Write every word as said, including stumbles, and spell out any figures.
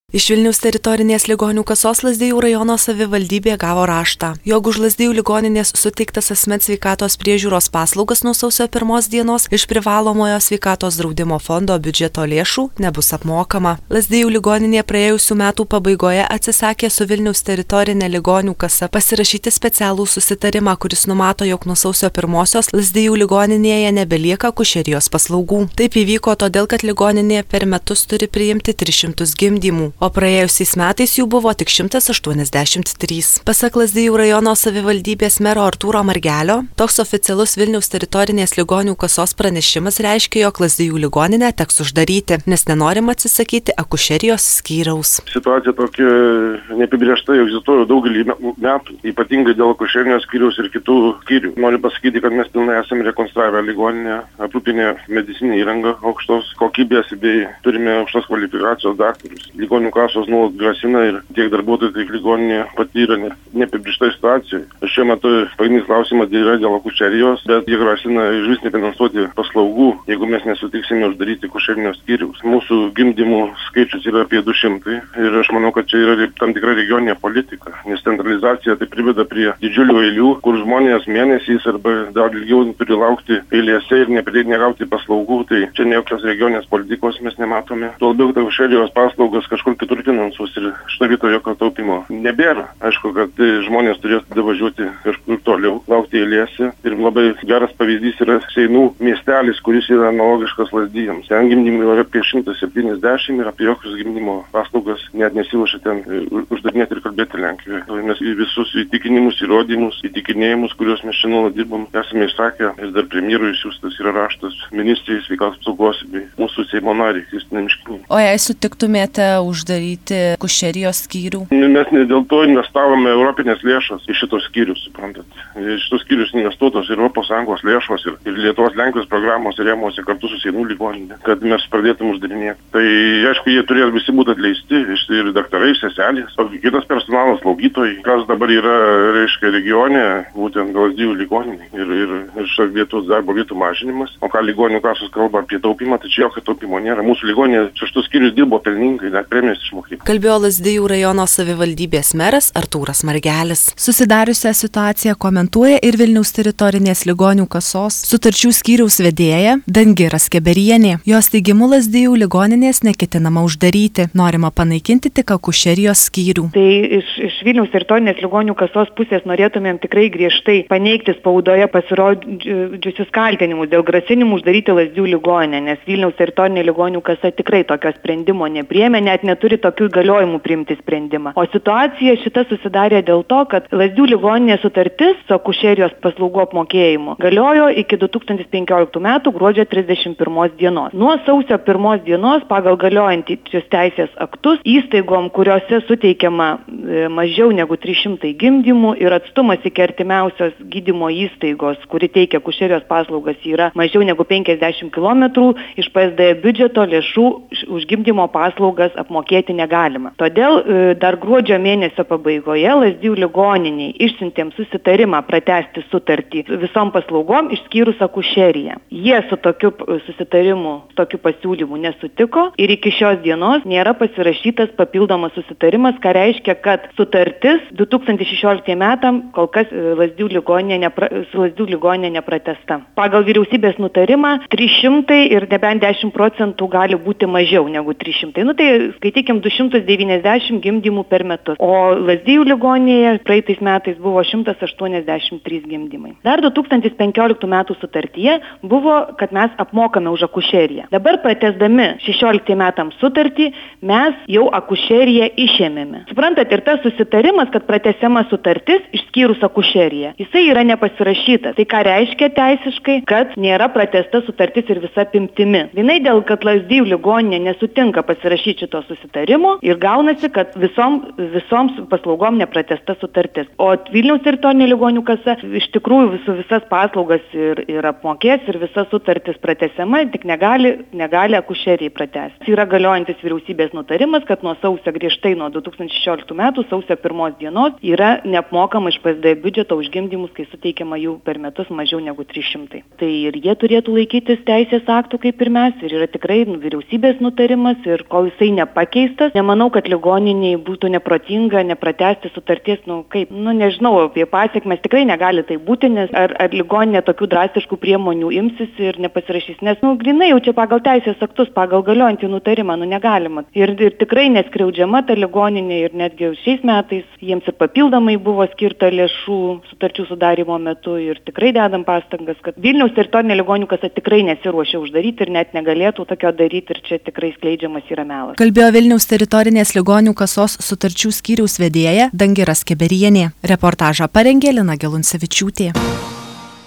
Iš Vilniaus teritorinės ligonių kasos Lazdijų rajono savivaldybė gavo raštą, jog už Lazdijų ligoninės suteiktas asmens sveikatos priežiūros paslaugas nuo sausio pirmos dienos iš privalomojo sveikatos draudimo fondo biudžeto lėšų nebus apmokama. Lazdijų ligoninė praėjusių metų pabaigoje atsisakė su Vilniaus teritorinė ligonių kasa pasirašyti specialų susitarimą, kuris numato, jog nuo sausio pirmosios Lazdijų ligoninėje nebelieka akušerijos paslaugų. Taip įvyko todėl, kad ligoninė per metus turi priimti tris šimtus gimdymų, o praėjusiais metais jų buvo tik šimtas aštuoniasdešimt trys. Pasak Lazdijų rajono savivaldybės mero Artūro Margelio, toks oficialus Vilniaus teritorinės ligonių kasos pranešimas reiškia, jog Lazdijų ligoninę teks uždaryti, nes nenorima atsisakyti akušerijos skyriaus. Situacija tokia neapibrėžta egzistuoja daugelį metų, ypatingai dėl akušerinio skyriaus ir kitų skyrių. Noriu pasakyti, kad mes pilnai esame rekonstravę ligoninę, aprūpinę medicinę įrangą aukštos kokybės bei turime aukštos kvalifikacijos daktarus. Ligonių kasos nuolat grasina ir tiek darbuotojai, tiek ligoninė patyrė neapibrėžtoj situacijoje. Šiuo metu pagrindinis klausimas yra dėl akušerijos, bet jie grasina išvis nefinansuoti paslaugų, jeigu mes nesutiksime uždaryti akušerinio skyriaus. Mūsų gimdymų skaičius yra apie du šimtai ir aš manau, kad čia yra tam tikra regioninė politika, nes centralizacija tai priveda prie didžiulių eilių, kur žmonės mėnesiais arba dar ilgiau turi laukti eilėse ir negauti paslaugų, tai čia ne jokios regioninės politikos mes nematome. Tuo labiau, kad akušerijos paslaugas kažkur kitur finansus ir šito vietoje jokio taupimo nebėra. Aišku, kad žmonės turės tada važiuoti kažkur toliau, laukti eilėse. Ir labai geras pavyzdys yra Seinų miestelis, kuris yra analogiškas Lazdijams. Ten gimdymų yra apie šimtas septyniasdešimt ir apie jokius gimdymo paslaugas net nesiruošia ten uždarinėti ir kalbėti Lenkijoje. Mes visus įtikinimus, įrodymus, įtikinėjimus, kuriuos mes šiandien dirbam, esame išsakę ir dar premjerui išsiųstas yra raštas ministrijai sveikatos apsaugos bei mūsų Seimo nariai Kristinai Miškinienei. O jei sutiktumėte uždaryti akušerijos skyrių? Mes ne dėl to investavome europinės lėšas į šitos skyrius, suprantat. Šitos skyrius investuotos ir Europos Sąjungos lėšos ir, ir Lietuvos Lenkijos programos rėmuose kartu su Seinų ligoninė, kad mes pradėtum uždarinėti. Tai aišku, jie turėjo visi būti atleisti, ir daktarai, seselės, o kitas personalas, slaugytojai, kas dabar yra, reiškia, regione, būtent Lazdijų ligoninė ir, ir, ir šios vietos darbo vietų mažinimas. O ką ligonių kasos kalba apie taupimą, tai čia jokio taupimo nėra. Mūsų ligoninė šeštus skyrius dirbo pelningai, net premijas išmokė. Kalbėjo Lazdijų rajono savivaldybės meras Artūras Margelis. Susidariusią situaciją komentuoja ir Vilniaus teritorinės ligonių kasos sutarčių skyriaus vedėja Dangira Skeberienė. Jos teigimu Lazdijų ligoninės neketinama uždaryti, norima panaikinti tik akušerijos skyrių. Tai iš, iš Vilniaus teritorinės ligonių kasos pusės norėtumėm tikrai griežtai paneigti spaudoje pasirodžiusius kaltinimus dėl grasinimų uždaryti Lazdijų ligoninę, nes Vilniaus teritorinė ligonių kasa tikrai tokio sprendimo nepriėmė, net neturi tokių įgaliojimų priimti sprendimą. O situacija šita susidarė dėl to, kad Lazdijų ligoninės sutartis su akušerijos paslaugų apmokėjimu galiojo iki du tūkstančiai penkioliktų metų gruodžio trisdešimt pirmos dienos. Nuo sausio pirmos dienos pagal galiojančius teisės aktus įstaigom, kuriuose suteikiama e, mažiau negu trys šimtai gimdymų ir atstumas iki artimiausios gydymo įstaigos, kuri teikia akušerijos paslaugas, yra mažiau negu penkiasdešimt kilometrų, iš P S D biudžeto lėšų už gimdymo paslaugas apmokėti negalima. Todėl e, dar gruodžio mėnesio pabaigoje Lazdijų ligoniniai išsiuntėm susitarimą pratęsti sutartį visom paslaugom išskyrus akušeriją. Jie su tokiu susitarimu, tokiu pasiūlymu nesutiko ir iki šios dienos nėra pasirašytas papildomas susitarimas, ką reiškia, kad sutartis du tūkstančiai šešioliktiems metam kol kas Lazdijų ligoninė nepra, su Lazdijų ligoninė nepratęsta. Pagal vyriausybės nutarimą trys šimtai ir nebent dešimt procentų gali būti mažiau negu trys šimtai. Nu tai skaitykim du šimtus devyniasdešimt gimdymų per metus. O Lazdijų ligoninėje praeitais metais buvo šimtas aštuoniasdešimt trys gimdymai. Dar du tūkstančiai penkioliktų metų sutartyje buvo, kad mes apmokame už akušeriją. Dabar pratęsdami šešioliktiems metams sutartį, mes jau akušeriją išėmėme. Suprantat, ir tas susitarimas, kad pratęsiama sutartis išskyrus akušeriją, jisai yra nepasirašytas. Tai ką reiškia teisiškai, kad nėra pratęsta sutartis ir visa apimtimi. Vienai dėl, kad Lazdijų ligoninė nesutinka pasirašyti šito susitarimo ir gaunasi, kad visom, visoms paslaugom nepratęsta sutartis. O Vilniaus teritorinė ligonių kasa iš tikrųjų visų visas paslaugas ir, ir apmokės ir visas sutartis pratęsiama, tik negali, negali akušeriai pratęsti. Yra galiojantis vyriausybės nutarimas, kad nuo sausio griežtai nuo du tūkstančiai šešioliktų metų sausio pirmos dienos yra neapmokama iš P S D biudžeto už gimdymus, kai suteikiama jų per metus mažiau negu trys šimtai. Tai ir jie turėtų laikytis teisės aktų kaip ir mes, ir yra tikrai nu, vyriausybės nutarimas, ir kol jisai nepakeistas, nemanau, kad ligoniniai būtų neprotinga nepratęsti sutarties, nu kaip, nu nežinau, apie pasiekmes tikrai negali tai būti, nes ar, ar ligoninė tokių drastiškų priemonių imsis ir nepasirašys, nes, nu, grinai jau čia pagal teisės aktus, pagal galiojantį nutarimą, nu negalima. Ir, ir tikrai neskriaudžiama ta ligoninė ir netgi šiais metais jiems ir papildomai buvo skirta lėšų sutarčių sudarimo metu ir tikrai dedam pastangas, kad Vilniaus teritorinė ligonių kasa tikrai nesiruošia uždaryti ir net negalėtų tokio daryti ir čia tikrai skleidžiamas yra melas. Kalbėjo Vilniaus teritorinės ligonių kasos sutarčių skyriaus vedėja Dangira Skeberienė. Reportažą parengė Lina Geluncevičiūtė.